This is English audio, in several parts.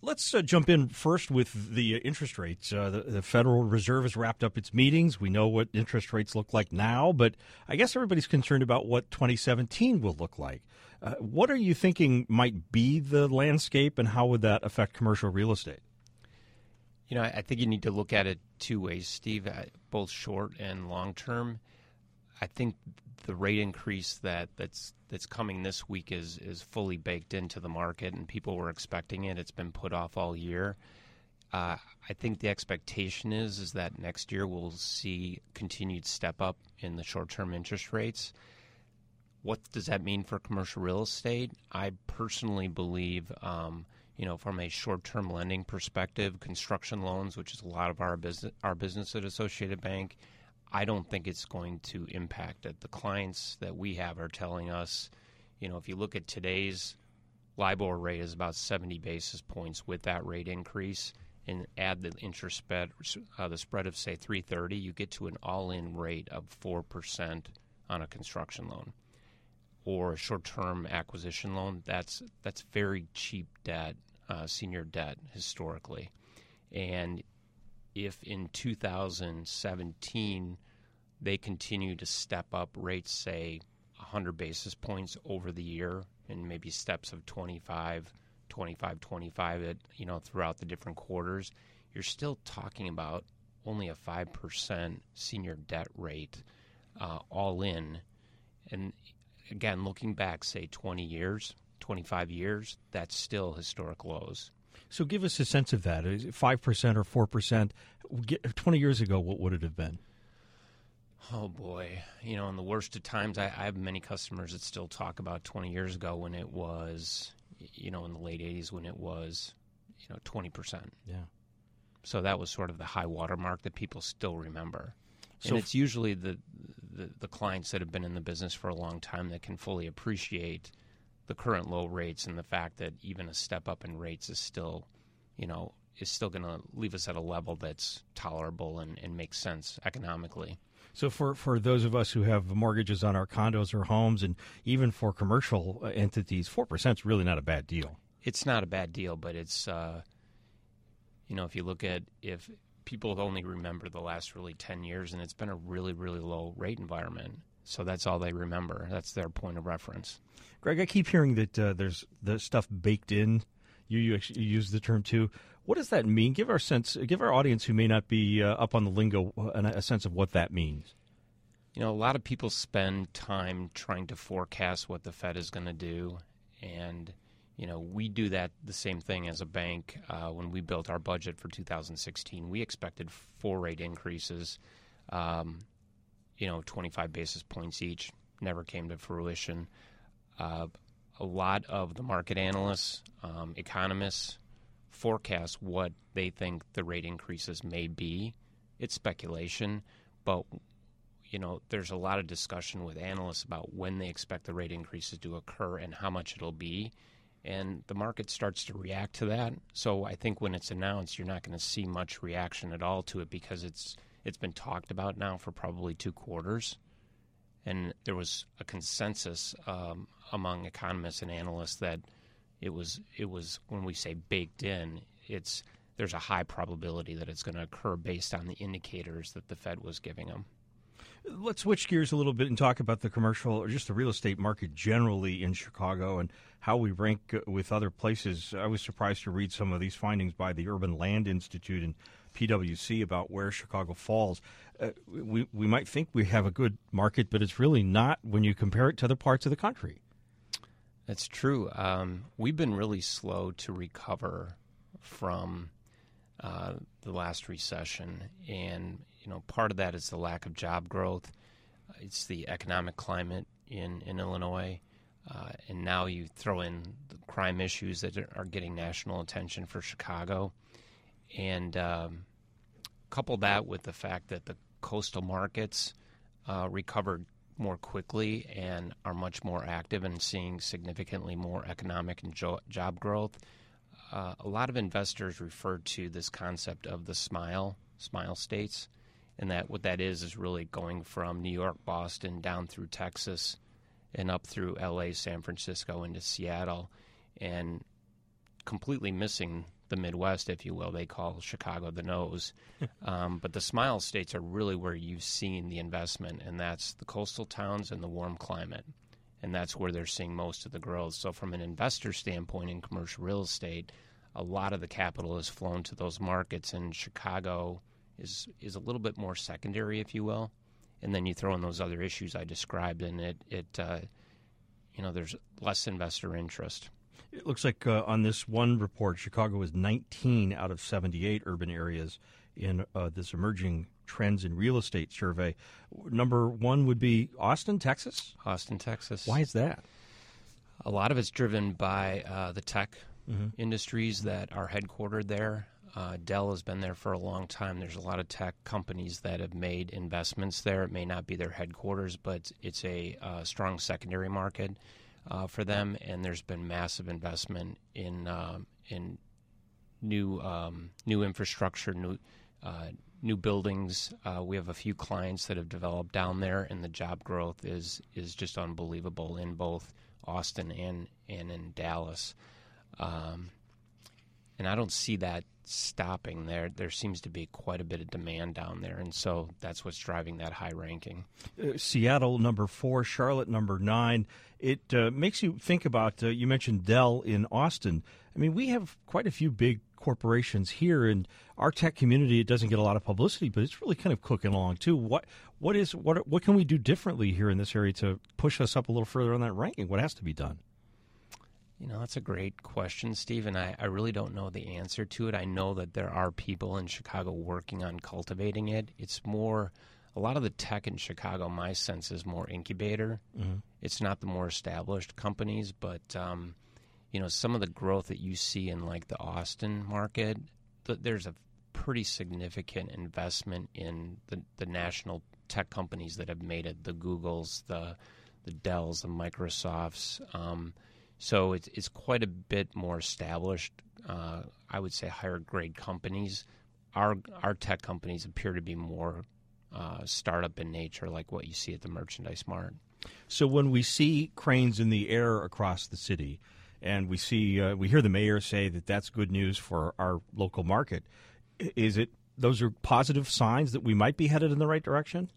Let's jump in first with the interest rates. The Federal Reserve has wrapped up its meetings. We know what interest rates look like now, but I guess everybody's concerned about what 2017 will look like. What are you thinking might be the landscape, and how would that affect commercial real estate? I think you need to look at it two ways, Steve, both short and long term. I think the rate increase that's coming this week is fully baked into the market, and people were expecting it. It's been put off all year. I think the expectation is that next year we'll see continued step up in the short-term interest rates. What does that mean for commercial real estate? I personally believe, from a short-term lending perspective, construction loans, which is a lot of our business at Associated Bank, I don't think it's going to impact it. The clients that we have are telling us, if you look at today's LIBOR rate is about 70 basis points with that rate increase, and add the interest spread, the spread of, say, 330, you get to an all-in rate of 4% on a construction loan. Or a short-term acquisition loan, that's very cheap debt, senior debt historically. And if in 2017 they continue to step up rates, say 100 basis points over the year, and maybe steps of 25 at, throughout the different quarters, you're still talking about only a 5% senior debt rate all in. And again, looking back, say 20 years, 25 years, that's still historic lows. So give us a sense of that. Is it 5% or 4%? 20 years ago, what would it have been? Oh, boy. In the worst of times, I have many customers that still talk about 20 years ago when it was, in the late 80s, when it was, 20%. Yeah. So that was sort of the high water mark that people still remember. And So it's usually the clients that have been in the business for a long time that can fully appreciate the current low rates and the fact that even a step up in rates is still, going to leave us at a level that's tolerable and makes sense economically. So for those of us who have mortgages on our condos or homes, and even for commercial entities, 4% is really not a bad deal. It's not a bad deal, but it's, if you look at if people only remember the last really 10 years, and it's been a really, really low rate environment. So that's all they remember. That's their point of reference. Greg, I keep hearing that there's the stuff baked in. You use the term too. What does that mean? Give our audience who may not be up on the lingo a sense of what that means. A lot of people spend time trying to forecast what the Fed is going to do, and we do that the same thing as a bank. When we built our budget for 2016, we expected 4 rate increases, 25 basis points each. Never came to fruition. A lot of the market analysts, economists, forecast what they think the rate increases may be. It's speculation, but there's a lot of discussion with analysts about when they expect the rate increases to occur and how much it'll be. And the market starts to react to that. So I think when it's announced, you're not going to see much reaction at all to it because it's been talked about now for probably 2 quarters. And there was a consensus among economists and analysts that it was when we say baked in, there's a high probability that it's going to occur based on the indicators that the Fed was giving them. Let's switch gears a little bit and talk about the commercial or just the real estate market generally in Chicago and how we rank with other places. I was surprised to read some of these findings by the Urban Land Institute and PwC about where Chicago falls. We might think we have a good market, but it's really not when you compare it to other parts of the country. That's true. We've been really slow to recover from the last recession, and part of that is the lack of job growth. It's the economic climate in Illinois, and now you throw in the crime issues that are getting national attention for Chicago, and couple that with the fact that the coastal markets recovered more quickly and are much more active and seeing significantly more economic and job growth. A lot of investors refer to this concept of the smile states, and that what that is really going from New York, Boston, down through Texas, and up through L.A., San Francisco, into Seattle, and completely missing the Midwest, if you will. They call Chicago the nose. But the smile states are really where you've seen the investment, and that's the coastal towns and the warm climate. And that's where they're seeing most of the growth. So from an investor standpoint in commercial real estate, a lot of the capital has flown to those markets, and Chicago is a little bit more secondary, if you will. And then you throw in those other issues I described, and there's less investor interest. It looks like on this one report, Chicago is 19 out of 78 urban areas in this emerging trends in real estate survey. Number one would be Austin, Texas? Austin, Texas. Why is that? A lot of it's driven by the tech industries that are headquartered there. Dell has been there for a long time. There's a lot of tech companies that have made investments there. It may not be their headquarters, but it's a strong secondary market for them, and there's been massive investment in new infrastructure, new buildings. We have a few clients that have developed down there, and the job growth is just unbelievable in both Austin and in Dallas. And I don't see that stopping there. There seems to be quite a bit of demand down there, and so that's what's driving that high ranking. Seattle, number 4, Charlotte, number 9. It makes you think about, you mentioned Dell in Austin. I mean, we have quite a few big corporations here, and our tech community, it doesn't get a lot of publicity, but it's really kind of cooking along, too. What can we do differently here in this area to push us up a little further on that ranking? What has to be done? That's a great question, Steve, and I really don't know the answer to it. I know that there are people in Chicago working on cultivating it. It's more, a lot of the tech in Chicago, my sense, is more incubator. Mm-hmm. It's not the more established companies, but, some of the growth that you see in, like, the Austin market, there's a pretty significant investment in the national tech companies that have made it, the Googles, the Dells, the Microsofts. So it's quite a bit more established, I would say higher grade companies. Our tech companies appear to be more startup in nature, like what you see at the Merchandise Mart. So when we see cranes in the air across the city, and we hear the mayor say that that's good news for our local market, those are positive signs that we might be headed in the right direction?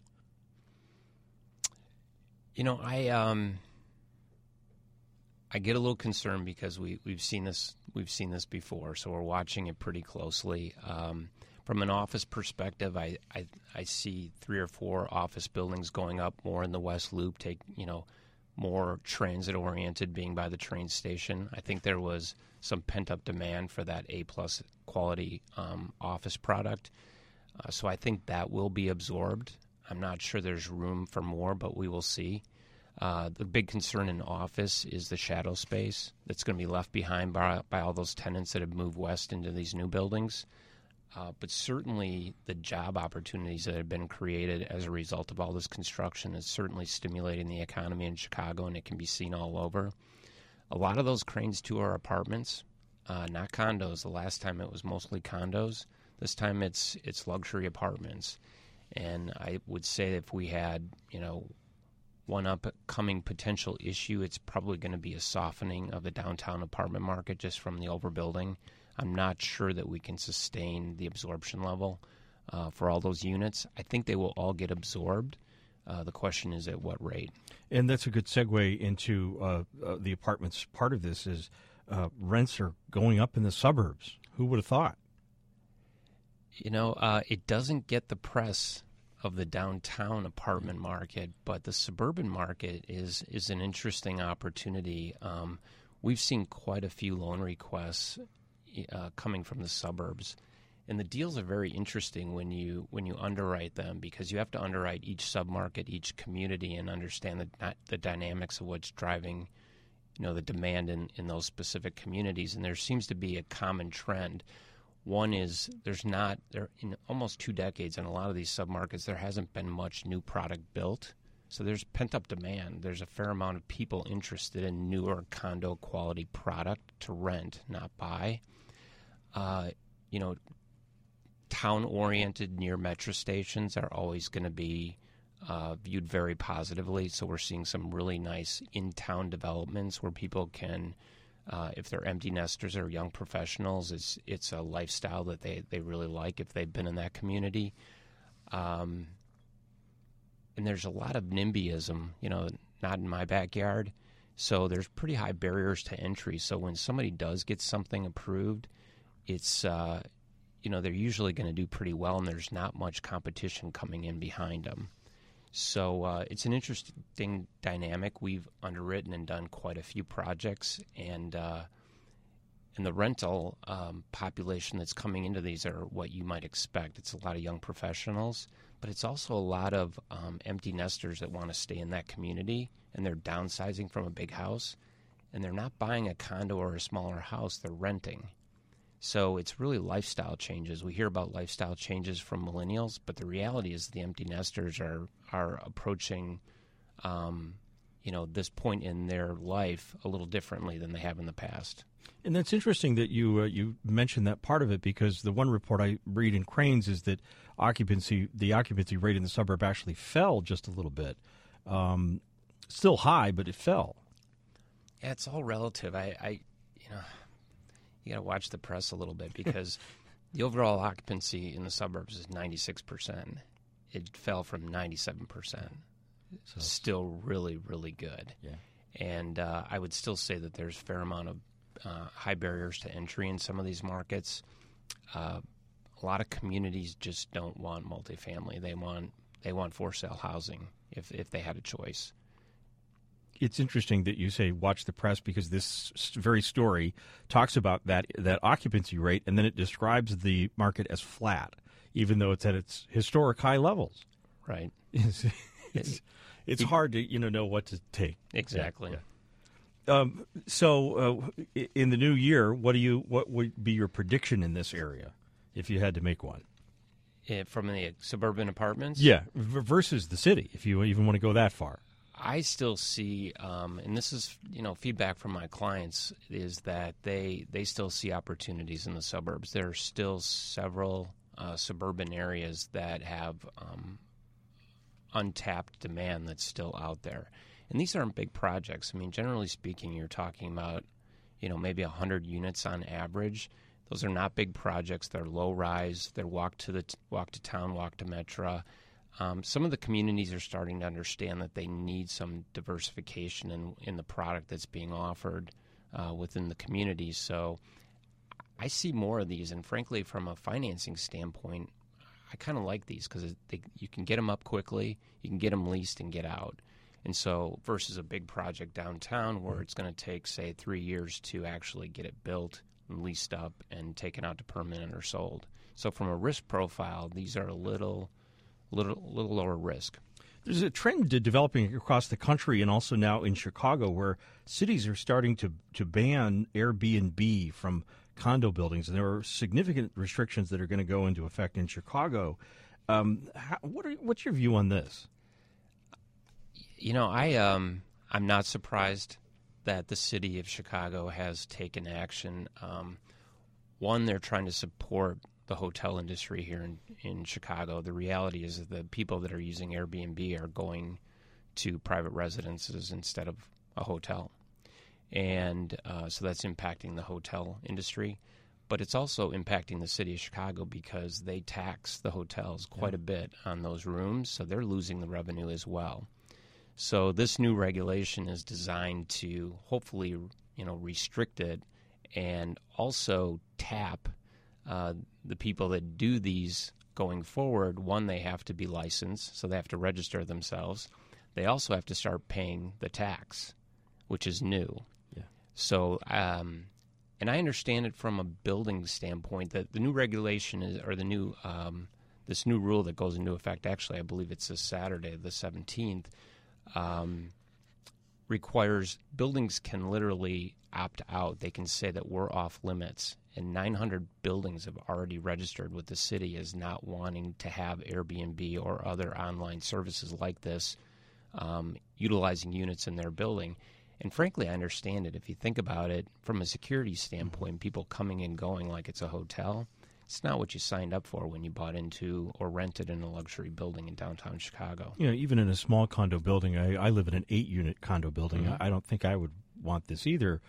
I get a little concerned because we've seen this before, so we're watching it pretty closely. From an office perspective, I see 3 or 4 office buildings going up more in the West Loop, more transit oriented, being by the train station. I think there was some pent up demand for that A+ quality office product, so I think that will be absorbed. I'm not sure there's room for more, but we will see. The big concern in office is the shadow space that's going to be left behind by all those tenants that have moved west into these new buildings. But certainly the job opportunities that have been created as a result of all this construction is certainly stimulating the economy in Chicago, and it can be seen all over. A lot of those cranes, too, are apartments, not condos. The last time it was mostly condos. This time it's luxury apartments. And I would say if we had, one upcoming potential issue, it's probably going to be a softening of the downtown apartment market just from the overbuilding. I'm not sure that we can sustain the absorption level for all those units. I think they will all get absorbed. The question is at what rate. And that's a good segue into the apartments. Part of this is rents are going up in the suburbs. Who would have thought? It doesn't get the press of the downtown apartment market, but the suburban market is an interesting opportunity. We've seen quite a few loan requests coming from the suburbs, and the deals are very interesting when you underwrite them, because you have to underwrite each submarket, each community, and understand the dynamics of what's driving the demand in those specific communities. And there seems to be a common trend. One is there in almost 2 decades in a lot of these submarkets, there hasn't been much new product built. So there's pent-up demand. There's a fair amount of people interested in newer condo quality product to rent, not buy. Town-oriented near metro stations are always going to be viewed very positively. So we're seeing some really nice in-town developments where people can If they're empty nesters or young professionals, it's a lifestyle that they really like if they've been in that community. And there's a lot of NIMBYism, not in my backyard. So there's pretty high barriers to entry. So when somebody does get something approved, it's, they're usually going to do pretty well, and there's not much competition coming in behind them. So it's an interesting dynamic. We've underwritten and done quite a few projects, and the rental population that's coming into these are what you might expect. It's a lot of young professionals, but it's also a lot of empty nesters that want to stay in that community, and they're downsizing from a big house, and they're not buying a condo or a smaller house, they're renting. So it's really lifestyle changes. We hear about lifestyle changes from millennials, but the reality is the empty nesters are approaching, this point in their life a little differently than they have in the past. And that's interesting that you mentioned that part of it, because the one report I read in Crain's is that the occupancy rate in the suburb actually fell just a little bit. Still high, but it fell. Yeah, it's all relative. You got to watch the press a little bit, because the overall occupancy in the suburbs is 96%. It fell from 97%. So still really, really good. Yeah. And I would still say that there's a fair amount of high barriers to entry in some of these markets. A lot of communities just don't want multifamily. They want for sale housing if they had a choice. It's interesting that you say watch the press, because this very story talks about that occupancy rate, and then it describes the market as flat, even though it's at its historic high levels. Right. It's hard to know what to take. Exactly. Yeah. So in the new year, what would be your prediction in this area, if you had to make one? From the suburban apartments? Yeah, versus the city, if you even want to go that far. I still see, and this is feedback from my clients, is that they still see opportunities in the suburbs. There are still several suburban areas that have untapped demand that's still out there. And these aren't big projects. I mean, generally speaking, you're talking about maybe 100 units on average. Those are not big projects. They're low rise. They're walk to town, walk to Metro. Some of the communities are starting to understand that they need some diversification in the product that's being offered within the community. So I see more of these, and frankly, from a financing standpoint, I kind of like these because you can get them up quickly, you can get them leased and get out. And so versus a big project downtown where it's going to take, say, 3 years to actually get it built and leased up and taken out to permanent or sold. So from a risk profile, these are a little lower risk. There's a trend developing across the country and also now in Chicago where cities are starting to ban Airbnb from condo buildings, and there are significant restrictions that are going to go into effect in Chicago. What's your view on this? I'm not surprised that the city of Chicago has taken action. One, they're trying to support the hotel industry here in Chicago. The reality is that the people that are using Airbnb are going to private residences instead of a hotel. And so that's impacting the hotel industry. But it's also impacting the city of Chicago because they tax the hotels quite a bit on those rooms, so they're losing the revenue as well. So this new regulation is designed to hopefully, restrict it and also tap the people that do these going forward. One, they have to be licensed, so they have to register themselves. They also have to start paying the tax, which is new. Yeah. So, and I understand it from a building standpoint that the new regulation is, or the new this new rule that goes into effect. Actually, I believe it's this Saturday, the 17th. Requires buildings can literally opt out. They can say that we're off limits, and 900 buildings have already registered with the city as not wanting to have Airbnb or other online services like this utilizing units in their building. And frankly, I understand it. If you think about it from a security standpoint, people coming and going like it's a hotel, it's not what you signed up for when you bought into or rented in a luxury building in downtown Chicago. Even in a small condo building, I live in an 8-unit condo building. Mm-hmm. I don't think I would want this either.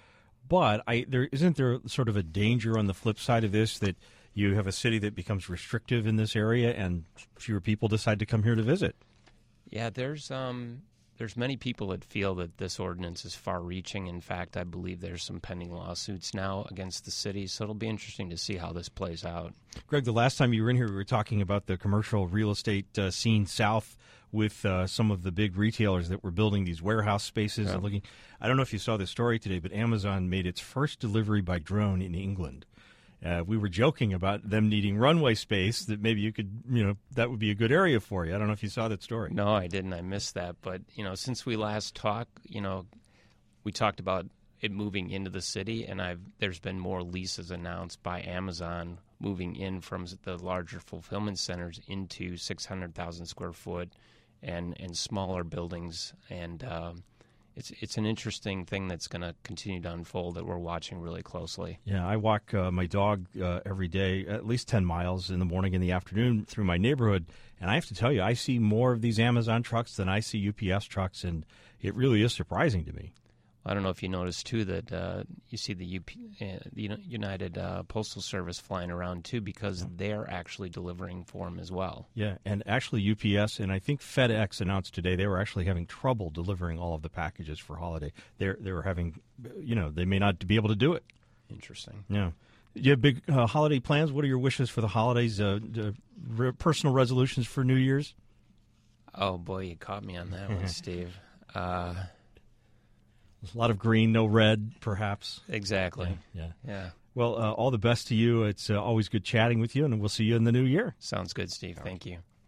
But there isn't there sort of a danger on the flip side of this that you have a city that becomes restrictive in this area and fewer people decide to come here to visit. Yeah, there's many people that feel that this ordinance is far-reaching. In fact, I believe there's some pending lawsuits now against the city, so it'll be interesting to see how this plays out. Greg, the last time you were in here, we were talking about the commercial real estate scene south with some of the big retailers that were building these warehouse spaces. Yeah. And I don't know if you saw this story today, but Amazon made its first delivery by drone in England. We were joking about them needing runway space that maybe you could, that would be a good area for you. I don't know if you saw that story. No, I didn't. I missed that. But, since we last talked, we talked about it moving into the city, and there's been more leases announced by Amazon moving in from the larger fulfillment centers into 600,000 square foot and smaller buildings. And it's an interesting thing that's going to continue to unfold that we're watching really closely. Yeah, I walk my dog every day, at least 10 miles in the morning and the afternoon through my neighborhood, and I have to tell you, I see more of these Amazon trucks than I see UPS trucks, and it really is surprising to me. I don't know if you noticed, too, that you see the United Postal Service flying around, too, because they're actually delivering for them as well. Yeah, and actually UPS and I think FedEx announced today they were actually having trouble delivering all of the packages for holiday. They were having, they may not be able to do it. Interesting. Yeah. Do you have big holiday plans? What are your wishes for the holidays, personal resolutions for New Year's? Oh, boy, you caught me on that one, Steve. A lot of green, no red, perhaps. Exactly. Yeah. Well, all the best to you. It's always good chatting with you, and we'll see you in the new year. Sounds good, Steve. Thank you.